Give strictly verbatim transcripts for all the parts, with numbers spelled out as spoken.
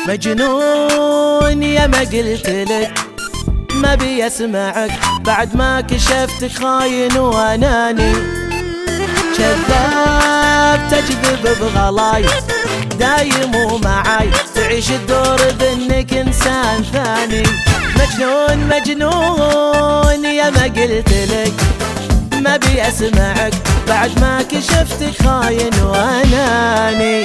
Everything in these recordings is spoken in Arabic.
مجنون يا ما قلتلك ما بي اسمعك بعد ما كشفتك خاين واناني، كذاب تجذب بغلاي دايم ومعاي تعيش الدور بانك انسان ثاني. مجنون مجنون يا ما قلتلك ما بي اسمعك بعد ما كشفتك خاين واناني،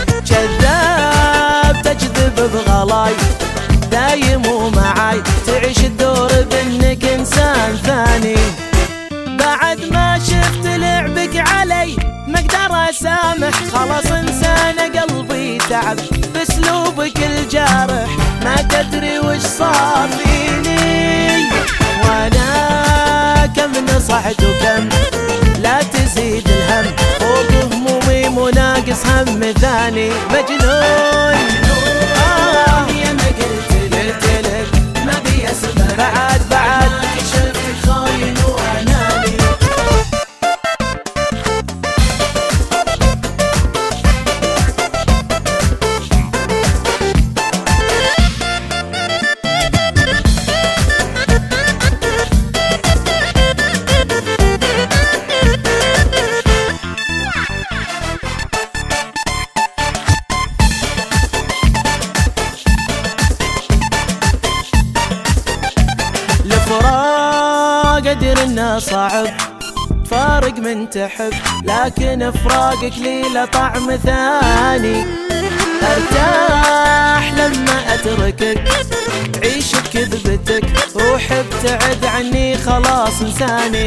كذاب تجذب بغلاي دايم ومعاي تعيش الدور بانك انسان ثاني. بعد ما شفت لعبك علي ما اقدر اسامح، خلاص انسان قلبي تعب باسلوبك الجارح، ما تدري وش صار فيني وانا كم نصحت وكم لا تزيد الهم فوق همومي مو ناقص هم ثاني. مجنون آه يا ما قلتلك ما بي اسمع بعد بعد شفتك خاين واناني. الفراق ادري انه صعب تفارق من تحب، لكن فراقك لي له طعم ثاني. ارتاح لما اتركك عيش بكذبتك روح ابتعد عني خلاص انساني.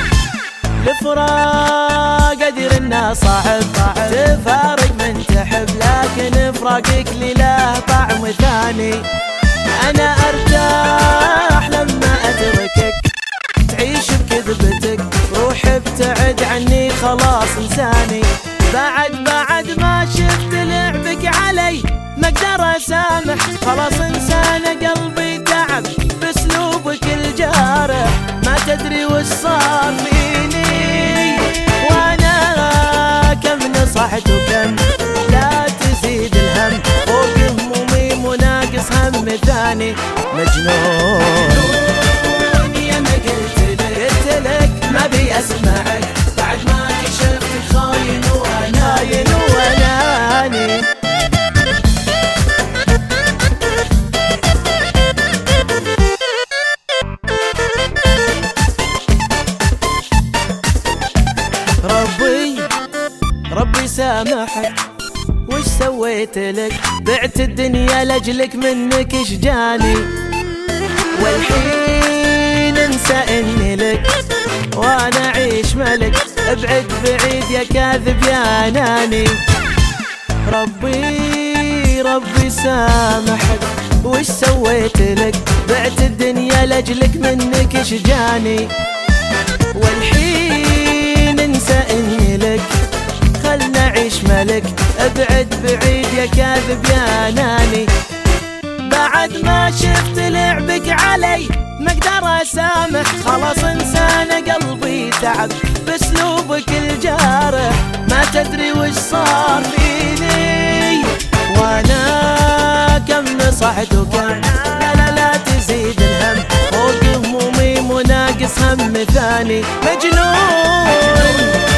الفراق ادري انه صعب تفارق من تحب، لكن فراقك لي له طعم ثاني. انا ارتاح لما اتركك تعيش بكذبتك روح ابتعد عني خلاص انساني. بعد بعد ما شفت لعبك علي ما اقدر اسامح، خلاص انسان قلبي تعب باسلوبك الجارح، ما تدري وش صار فيني وانا كم نصحت وكم لا تزيد الهم فوق همومي مو ناقص هم ثاني. مجنون يا ما قلتلك قلتلك ما بي اسمعك بعد ما كشفتك خاين واناني واناني. ربي ربي سامحك وش سويت لك، بعت الدنيا لاجلك منك ايش جاني، والحين انسى اني لك وانا اعيش ملك ابعد بعيد يا كاذب يا اناني. ربي ربي سامحك وش سويت لك، بعت الدنيا لاجلك منك ايش جاني، والحين انسى اني لك خلنا عيش ملك ابعد بعيد يا كاذب يا اناني. بعد ما شفت لعبك علي ما اقدر اسامح، خلاص انسان قلبي تعب باسلوبك الجارح، ما تدري وش صار فيني وانا كم نصحت وكم لا لا لا تزيد الهم فوق همومي مو ناقص هم ثاني. مجنون